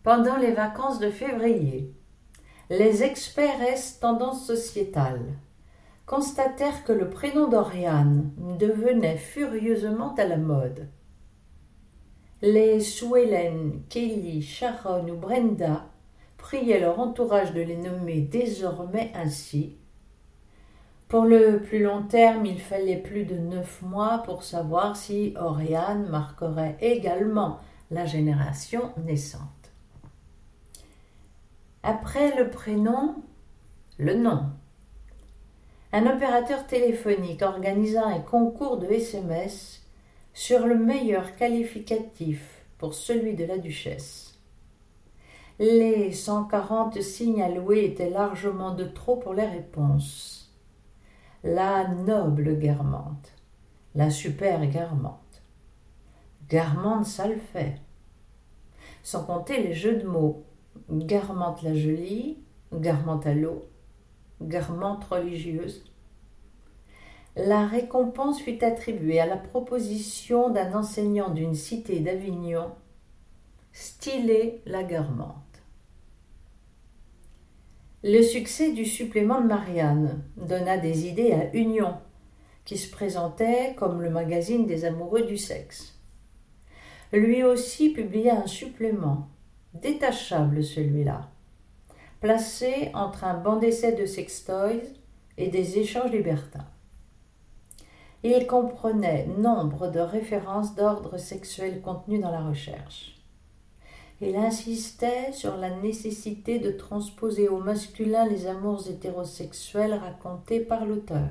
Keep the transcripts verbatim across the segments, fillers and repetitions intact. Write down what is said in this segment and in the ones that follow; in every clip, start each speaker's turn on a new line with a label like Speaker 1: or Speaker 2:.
Speaker 1: Pendant les vacances de février, les experts S tendance sociétale constatèrent que le prénom d'Oriane devenait furieusement à la mode. Les Sue Ellen, Kelly, Sharon ou Brenda priaient leur entourage de les nommer désormais ainsi. Pour le plus long terme, il fallait plus de neuf mois pour savoir si Oriane marquerait également la génération naissante. Après le prénom, le nom. Un opérateur téléphonique organisa un concours de S M S sur le meilleur qualificatif pour celui de la duchesse. Les cent quarante signes alloués étaient largement de trop pour les réponses. La noble Guermantes, la super Guermantes. Guermantes, ça le fait. Sans compter les jeux de mots. Guermantes la jolie, Guermantes à l'eau, Guermantes religieuse. La récompense fut attribuée à la proposition d'un enseignant d'une cité d'Avignon, styler la Guermantes. Le succès du supplément de Marianne donna des idées à Union, qui se présentait comme le magazine des amoureux du sexe. Lui aussi publia un supplément, détachable celui-là, placé entre un banc d'essai de sextoys et des échanges libertins. Il comprenait nombre de références d'ordre sexuel contenues dans la recherche. Il insistait sur la nécessité de transposer au masculin les amours hétérosexuels racontés par l'auteur.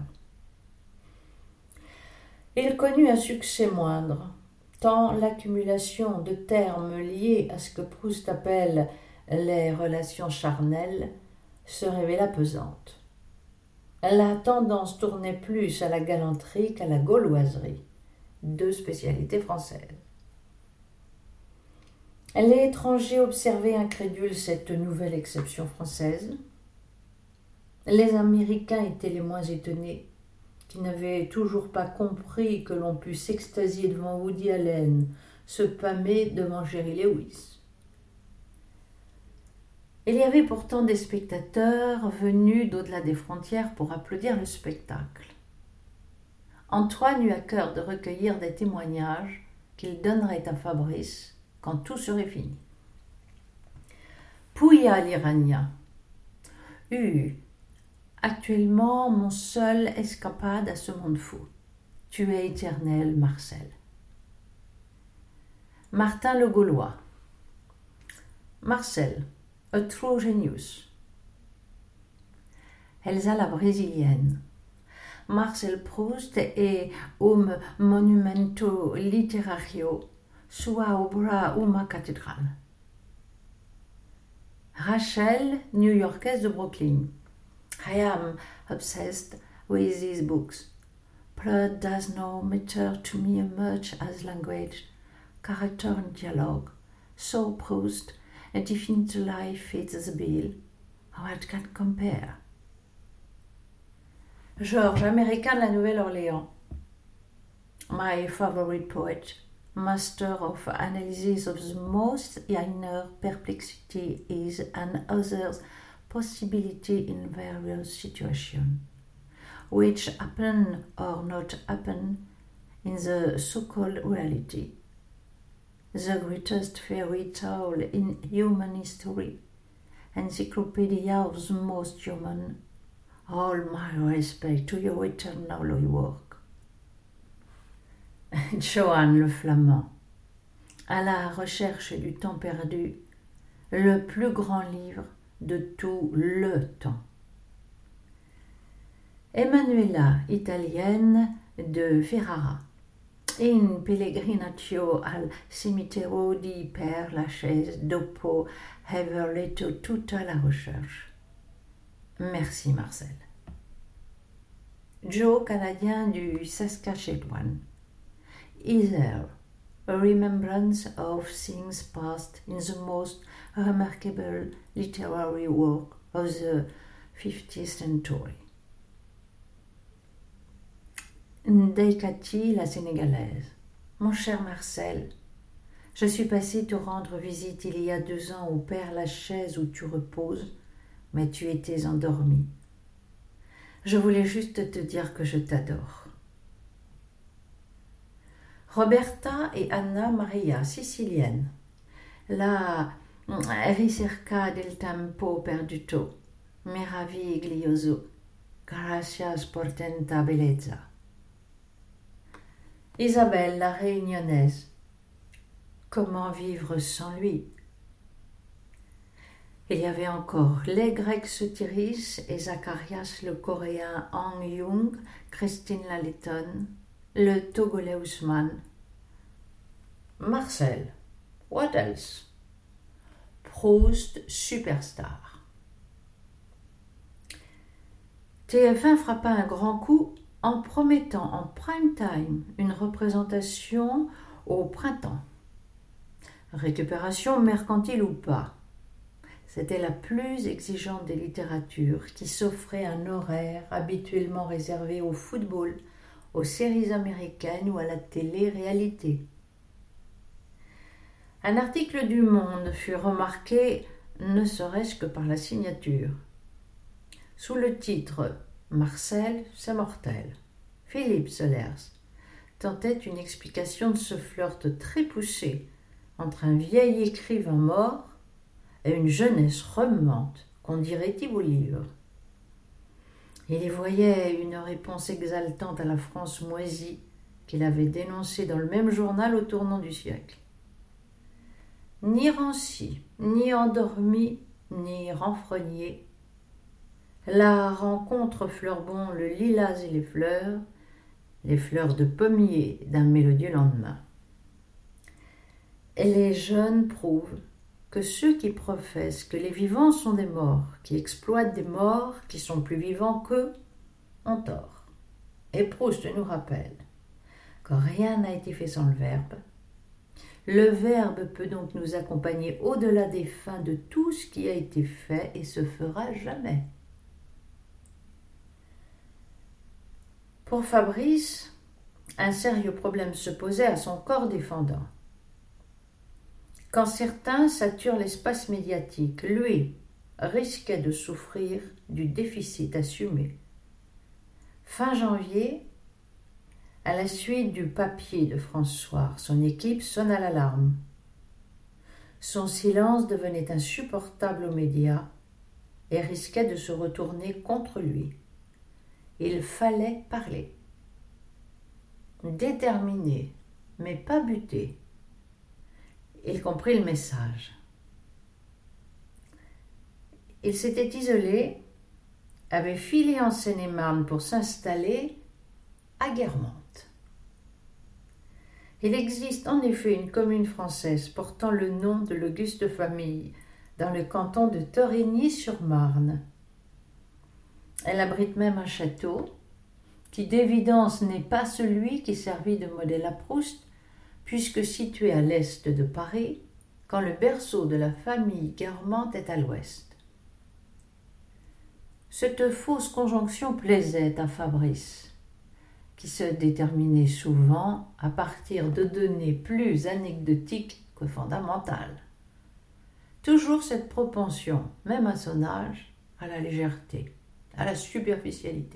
Speaker 1: Il connut un succès moindre, tant l'accumulation de termes liés à ce que Proust appelle les relations charnelles se révéla pesante. La tendance tournait plus à la galanterie qu'à la gauloiserie, deux spécialités françaises. L'étranger observait incrédule cette nouvelle exception française. Les Américains étaient les moins étonnés, qui n'avaient toujours pas compris que l'on pût s'extasier devant Woody Allen, se pâmer devant Jerry Lewis. Il y avait pourtant des spectateurs venus d'au-delà des frontières pour applaudir le spectacle. Antoine eut à cœur de recueillir des témoignages qu'il donnerait à Fabrice quand tout serait fini. Pouya l'Iranien eut actuellement mon seul escapade à ce monde fou. Tu es éternel, Marcel. Martin le Gaulois. Marcel, a true genius. Elsa la Brésilienne. Marcel Proust est un monumento literario sua obra uma cathédrale. Rachel, new-yorkaise de Brooklyn. I am obsessed with these books. Plot does not matter to me as much as language, character and dialogue. So Proust, and if into life fits the bill, what can compare? Georges, américain de la Nouvelle-Orléans. My favorite poet, master of analysis of the most inner perplexity is an other's possibility in various situations, which happen or not happen in the so-called reality. The greatest fairy tale in human history, encyclopedia of the most human. All my respect to your eternal work. Johann le Flamand. À la recherche du temps perdu, le plus grand livre de tout le temps. Emanuela, italienne de Ferrara. In pellegrinatio al cimitero di Père Lachaise dopo aver letto tutta la recherche. Merci Marcel. Joe, canadien du Saskatchewan. Is there a remembrance of things past in the most remarkable literary work of the fifteenth century? Ndeikati, la Sénégalaise. Mon cher Marcel, Je suis passée te rendre visite il y a deux ans au Père Lachaise où tu reposes, mais tu étais endormi. Je voulais juste te dire que je t'adore. Roberta et Anna Maria, sicilienne. La ricerca del tempo perduto, meraviglioso, gracias por tanta bellezza. Isabelle, la réunionnaise. Comment vivre sans lui? Il y avait encore les Grecs Sotiris et Zacharias le Coréen Hang Jung, Christine Lalletton, le Togolais Ousmane. Marcel, what else? Proust, superstar. T F un frappa un grand coup en promettant en prime time une représentation au printemps. Récupération mercantile ou pas, c'était la plus exigeante des littératures qui s'offrait un horaire habituellement réservé au football, aux séries américaines ou à la télé-réalité. Un article du Monde fut remarqué, ne serait-ce que par la signature. Sous le titre « Marcel, c'est mortel », Philippe Solers tentait une explication de ce flirt très poussé entre un vieil écrivain mort et une jeunesse remuante qu'on dirait Thibault Livre. Il y voyait une réponse exaltante à la France moisie qu'il avait dénoncée dans le même journal au tournant du siècle. Ni ranci, ni endormi, ni renfrogné, la rencontre fleurbon le lilas et les fleurs, les fleurs de pommier d'un mélodieux lendemain. Et les jeunes prouvent que ceux qui professent que les vivants sont des morts, qui exploitent des morts qui sont plus vivants qu'eux, ont tort. Et Proust nous rappelle que rien n'a été fait sans le Verbe. Le Verbe peut donc nous accompagner au-delà des fins de tout ce qui a été fait et se fera jamais. Pour Fabrice, un sérieux problème se posait à son corps défendant. Quand certains saturent l'espace médiatique, lui risquait de souffrir du déficit assumé. Fin janvier, à la suite du papier de François, son équipe sonna l'alarme. Son silence devenait insupportable aux médias et risquait de se retourner contre lui. Il fallait parler. Déterminé, mais pas buté. Il comprit le message. Il s'était isolé, avait filé en Seine-et-Marne pour s'installer à Guermantes. Il existe en effet une commune française portant le nom de l'auguste famille dans le canton de Torigny-sur-Marne. Elle abrite même un château qui d'évidence n'est pas celui qui servit de modèle à Proust, puisque situé à l'est de Paris, quand le berceau de la famille Guermantes est à l'ouest. Cette fausse conjonction plaisait à Fabrice, qui se déterminait souvent à partir de données plus anecdotiques que fondamentales. Toujours cette propension, même à son âge, à la légèreté, à la superficialité.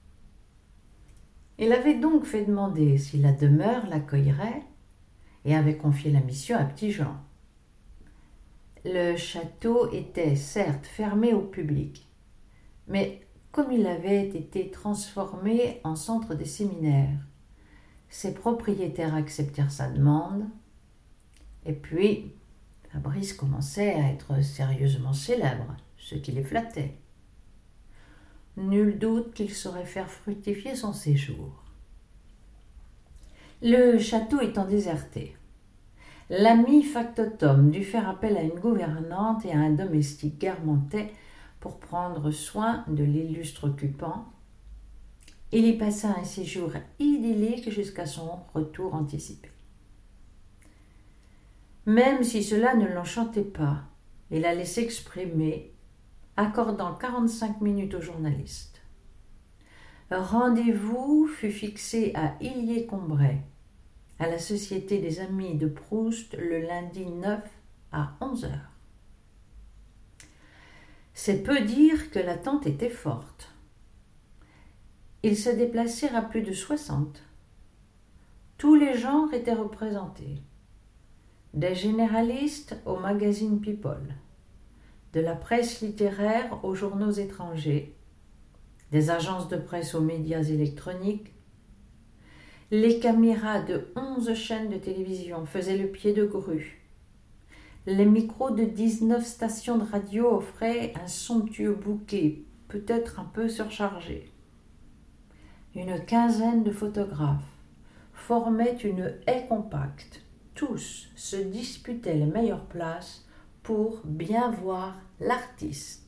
Speaker 1: Il avait donc fait demander si la demeure l'accueillerait et avait confié la mission à Petit-Jean. Le château était certes fermé au public, mais comme il avait été transformé en centre des séminaires, ses propriétaires acceptèrent sa demande, et puis Fabrice commençait à être sérieusement célèbre, ce qui les flattait. Nul doute qu'il saurait faire fructifier son séjour. Le château étant déserté, l'ami factotum dut faire appel à une gouvernante et à un domestique guermantais pour prendre soin de l'illustre occupant. Il y passa un séjour idyllique jusqu'à son retour anticipé. Même si cela ne l'enchantait pas, il allait s'exprimer, accordant quarante-cinq minutes aux journalistes. Rendez-vous fut fixé à Illiers-Combray, à la Société des Amis de Proust le lundi neuf à onze heures. C'est peu dire que l'attente était forte. Ils se déplacèrent à plus de soixante. Tous les genres étaient représentés. Des généralistes au magazine People, de la presse littéraire aux journaux étrangers, des agences de presse aux médias électroniques. Les caméras de onze chaînes de télévision faisaient le pied de grue. Les micros de dix-neuf stations de radio offraient un somptueux bouquet, peut-être un peu surchargé. Une quinzaine de photographes formaient une haie compacte. Tous se disputaient les meilleures places pour bien voir l'artiste.